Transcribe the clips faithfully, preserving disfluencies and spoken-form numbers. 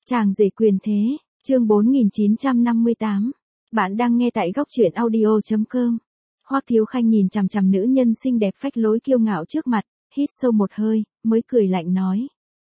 Chàng rể quyền thế, chương bốn nghìn chín trăm năm mươi tám. Bạn đang nghe tại góc truyện audio chấm com. Hoắc Thiếu Khanh nhìn chằm chằm nữ nhân xinh đẹp phách lối kiêu ngạo trước mặt, hít sâu một hơi, mới cười lạnh nói.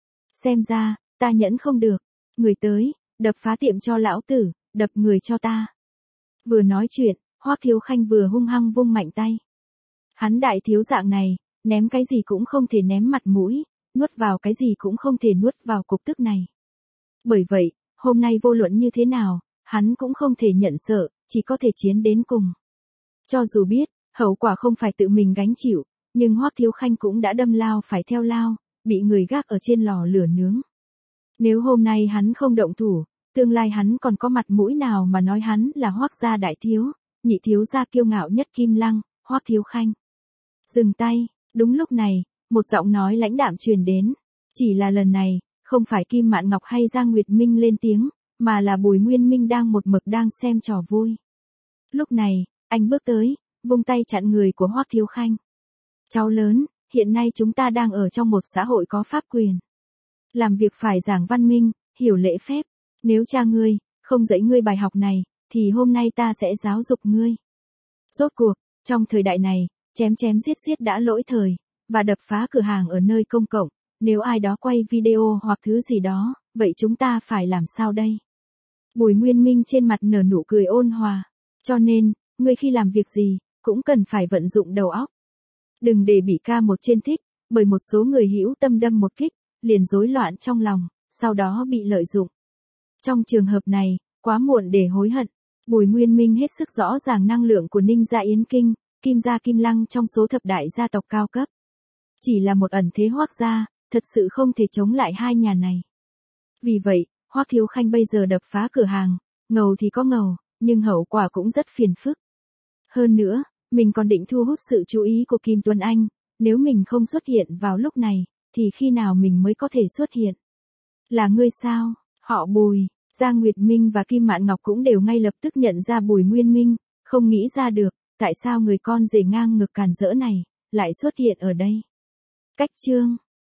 Xem ra, ta nhẫn không được. Người tới, đập phá tiệm cho lão tử, đập người cho ta. Vừa nói chuyện, Hoắc Thiếu Khanh vừa hung hăng vung mạnh tay. Hắn đại thiếu dạng này, ném cái gì cũng không thể ném mặt mũi, nuốt vào cái gì cũng không thể nuốt vào cục tức này. Bởi vậy, hôm nay vô luận như thế nào, hắn cũng không thể nhận sợ, chỉ có thể chiến đến cùng. Cho dù biết, hậu quả không phải tự mình gánh chịu, nhưng Hoắc Thiếu Khanh cũng đã đâm lao phải theo lao, bị người gác ở trên lò lửa nướng. Nếu hôm nay hắn không động thủ, tương lai hắn còn có mặt mũi nào mà nói hắn là Hoắc gia đại thiếu, nhị thiếu gia kiêu ngạo nhất Kim Lăng, Hoắc Thiếu Khanh. Dừng tay, đúng lúc này, một giọng nói lãnh đạm truyền đến, chỉ là lần này, không phải Kim Mạn Ngọc hay Giang Nguyệt Minh lên tiếng, mà là Bùi Nguyên Minh đang một mực đang xem trò vui. Lúc này, anh bước tới, vung tay chặn người của Hoắc Thiếu Khanh. Cháu lớn, hiện nay chúng ta đang ở trong một xã hội có pháp quyền. Làm việc phải giảng văn minh, hiểu lễ phép. Nếu cha ngươi, không dạy ngươi bài học này, thì hôm nay ta sẽ giáo dục ngươi. Rốt cuộc, trong thời đại này, chém chém giết giết đã lỗi thời, và đập phá cửa hàng ở nơi công cộng. Nếu ai đó quay video hoặc thứ gì đó, vậy chúng ta phải làm sao đây? Bùi Nguyên Minh trên mặt nở nụ cười ôn hòa. Cho nên, ngươi khi làm việc gì, cũng cần phải vận dụng đầu óc. Đừng để bị ca một trên thích, bởi một số người hữu tâm đâm một kích, liền rối loạn trong lòng, sau đó bị lợi dụng. Trong trường hợp này, quá muộn để hối hận. Bùi Nguyên Minh hết sức rõ ràng năng lượng của Ninh gia Yến Kinh, Kim gia Kim Lăng trong số thập đại gia tộc cao cấp. Chỉ là một ẩn thế Hoắc gia, thật sự không thể chống lại hai nhà này. Vì vậy, Hoắc Thiếu Khanh bây giờ đập phá cửa hàng, ngầu thì có ngầu, nhưng hậu quả cũng rất phiền phức. Hơn nữa, mình còn định thu hút sự chú ý của Kim Tuấn Anh, nếu mình không xuất hiện vào lúc này, thì khi nào mình mới có thể xuất hiện? Là ngươi sao? Họ Bùi, Giang Nguyệt Minh và Kim Mạn Ngọc cũng đều ngay lập tức nhận ra Bùi Nguyên Minh, không nghĩ ra được, tại sao người con rể ngang ngực càn rỡ này, lại xuất hiện ở đây. Cách chương